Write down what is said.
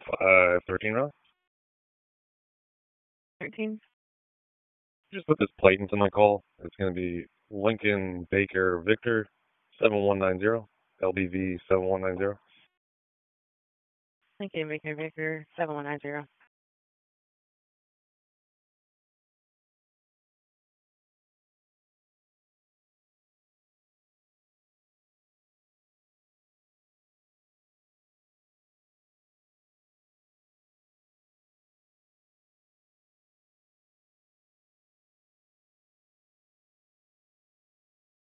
13 rounds. 13. Just put this plate into my call. It's going to be Lincoln Baker Victor 7190, LBV 7190. Lincoln Baker 7190.